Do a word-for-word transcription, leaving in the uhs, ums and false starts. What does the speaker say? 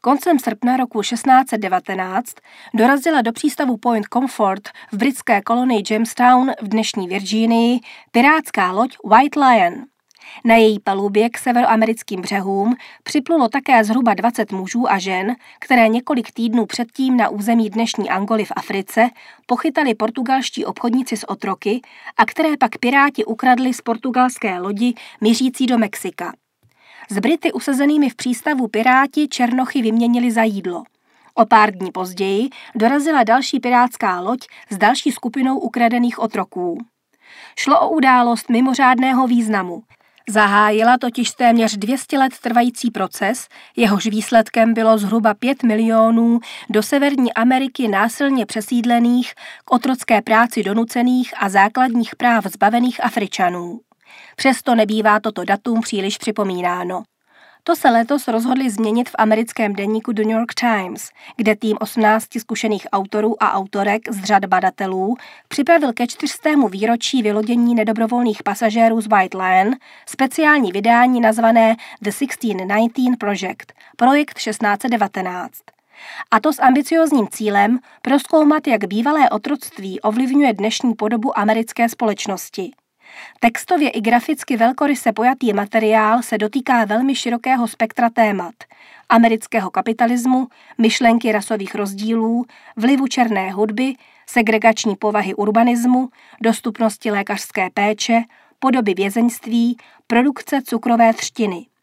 Koncem srpna roku šestnáct set devatenáct dorazila do přístavu Point Comfort v britské kolonii Jamestown v dnešní Virginii pirátská loď White Lion. Na její palubě k severoamerickým břehům připlulo také zhruba dvacet mužů a žen, které několik týdnů předtím na území dnešní Angoly v Africe pochytali portugalští obchodníci s otroky a které pak piráti ukradli z portugalské lodi mířící do Mexika. S Brity usazenými v přístavu piráti černochy vyměnili za jídlo. O pár dní později dorazila další pirátská loď s další skupinou ukradených otroků. Šlo o událost mimořádného významu. Zahájila totiž téměř dvě stě let trvající proces, jehož výsledkem bylo zhruba pět milionů do Severní Ameriky násilně přesídlených, k otrocké práci donucených a základních práv zbavených Afričanů. Přesto nebývá toto datum příliš připomínáno. To se letos rozhodli změnit v americkém deníku The New York Times, kde tým osmnácti zkušených autorů a autorek z řad badatelů připravil ke čtyřstému výročí vylodění nedobrovolných pasažérů z White Lion speciální vydání nazvané The šestnáct set devatenáct Project, projekt šestnáct set devatenáct. A to s ambiciózním cílem prozkoumat, jak bývalé otroctví ovlivňuje dnešní podobu americké společnosti. Textově i graficky velkoryse pojatý materiál se dotýká velmi širokého spektra témat. Amerického kapitalismu, myšlenky rasových rozdílů, vlivu černé hudby, segregační povahy urbanismu, dostupnosti lékařské péče, podoby vězeňství, produkce cukrové třtiny.